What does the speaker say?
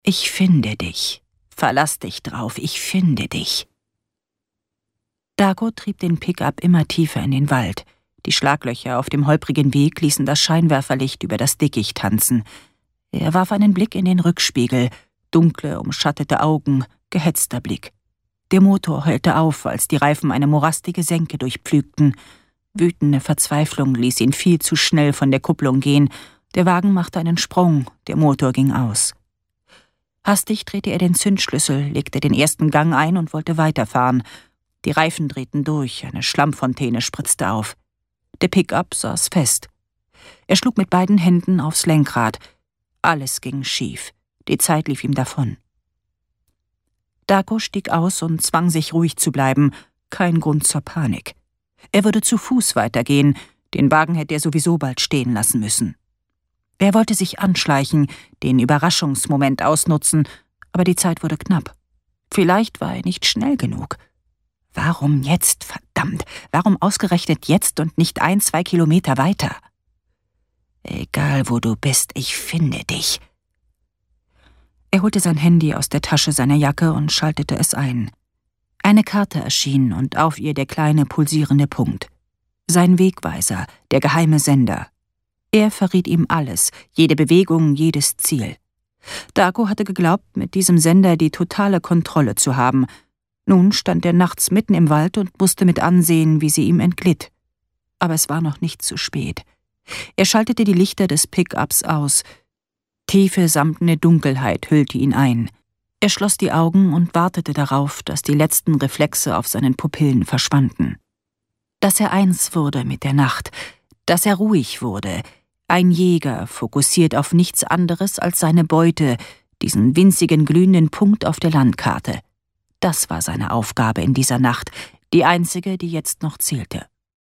Ich finde dich. Verlass dich drauf, ich finde dich. Dago trieb den Pickup immer tiefer in den Wald. Die Schlaglöcher auf dem holprigen Weg ließen das Scheinwerferlicht über das Dickicht tanzen. Er warf einen Blick in den Rückspiegel, dunkle, umschattete Augen, gehetzter Blick. Der Motor heulte auf, als die Reifen eine morastige Senke durchpflügten. Wütende Verzweiflung ließ ihn viel zu schnell von der Kupplung gehen. Der Wagen machte einen Sprung, der Motor ging aus. Hastig drehte er den Zündschlüssel, legte den ersten Gang ein und wollte weiterfahren. Die Reifen drehten durch, eine Schlammfontäne spritzte auf. Der Pickup saß fest. Er schlug mit beiden Händen aufs Lenkrad. Alles ging schief. Die Zeit lief ihm davon. Dago stieg aus und zwang sich, ruhig zu bleiben. Kein Grund zur Panik. Er würde zu Fuß weitergehen. Den Wagen hätte er sowieso bald stehen lassen müssen. Er wollte sich anschleichen, den Überraschungsmoment ausnutzen, aber die Zeit wurde knapp. Vielleicht war er nicht schnell genug. Warum jetzt, verdammt? Warum ausgerechnet jetzt und nicht 1-2 Kilometer weiter? Egal, wo du bist, ich finde dich. Er holte sein Handy aus der Tasche seiner Jacke und schaltete es ein. Eine Karte erschien und auf ihr der kleine, pulsierende Punkt. Sein Wegweiser, der geheime Sender. Er verriet ihm alles, jede Bewegung, jedes Ziel. Dago hatte geglaubt, mit diesem Sender die totale Kontrolle zu haben. Nun stand er nachts mitten im Wald und musste mit ansehen, wie sie ihm entglitt. Aber es war noch nicht zu spät. Er schaltete die Lichter des Pickups aus. Tiefe, samtene Dunkelheit hüllte ihn ein. Er schloss die Augen und wartete darauf, dass die letzten Reflexe auf seinen Pupillen verschwanden. Dass er eins wurde mit der Nacht, dass er ruhig wurde, ein Jäger, fokussiert auf nichts anderes als seine Beute, diesen winzigen glühenden Punkt auf der Landkarte. Das war seine Aufgabe in dieser Nacht, die einzige, die jetzt noch zählte.